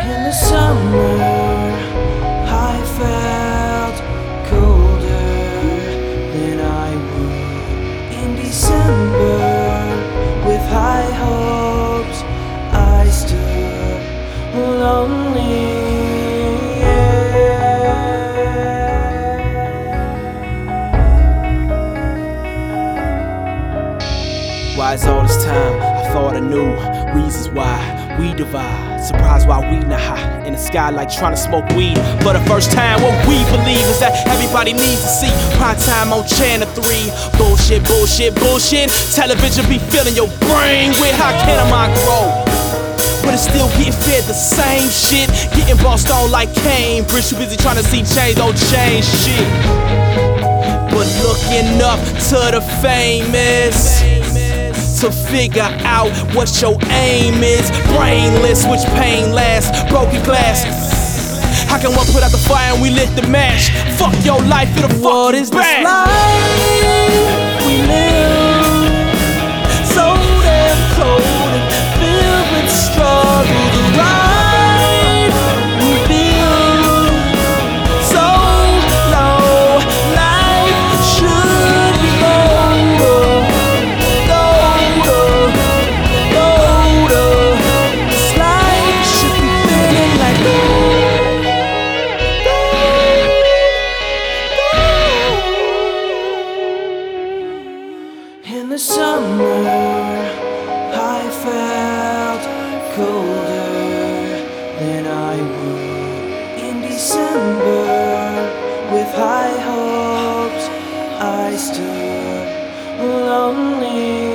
In the summer, I felt colder than I would in December. With high hopes, I stood lonely. Why is all this time? I thought I knew reasons why we divide. Surprised why we not high in the sky like trying to smoke weed for the first time. What we believe is that everybody needs to see prime time on Channel 3. Bullshit, bullshit, bullshit. Television be filling your brain with how can a mind grow? But it's still getting fed the same shit. Getting bossed on like Cambridge. Too busy trying to see change, don't change shit. But looking up to the famous to figure out what your aim is. Brainless, which pain lasts. Broken glass. How can one put out the fire and we lit the match? Fuck your life, it'll fuck What you is back. this life we live? So damn cold and filled with struggle. The ride we build so low. Life should be older. This life should be feeling like in the summer, I felt colder than I would in December. With high hopes, I stood lonely.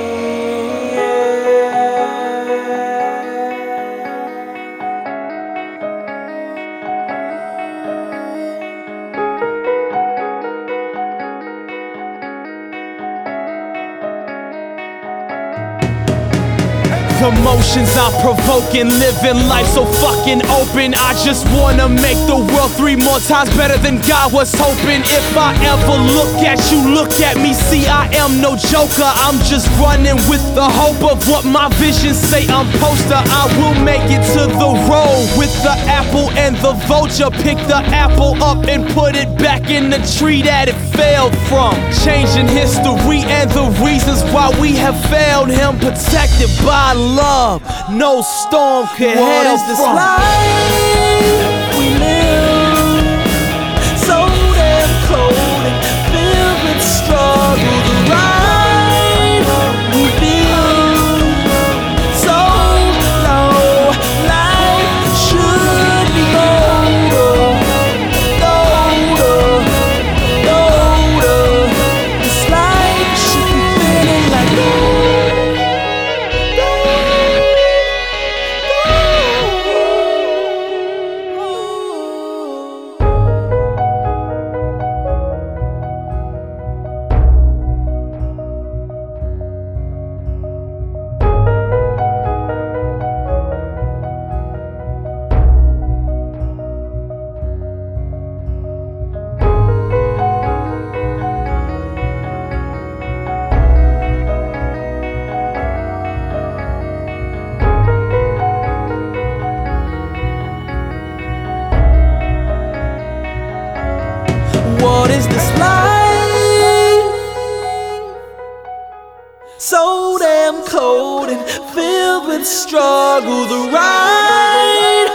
The motions I'm provoking, living life so fucking open. I just wanna make the world 3 more times better than God was hoping. If I ever look at you, look at me, see I am no joker. I'm just running with the hope of what my visions say I'm poster. I will make it to the road with the apple and the vulture. Pick the apple up and put it back in the tree that it fell from. Changing history and the reasons why we have failed him. Protected by love, no storm could What hail is this from. life we live? So damn cold and filled with struggle. The ride we build so low. Life should be older. This life should be feeling like what is this life? So damn cold and filled with struggle. The ride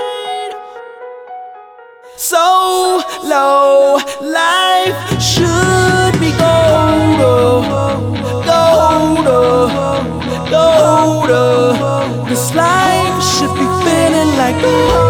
so low. Life should be golder. This life should be feeling like gold.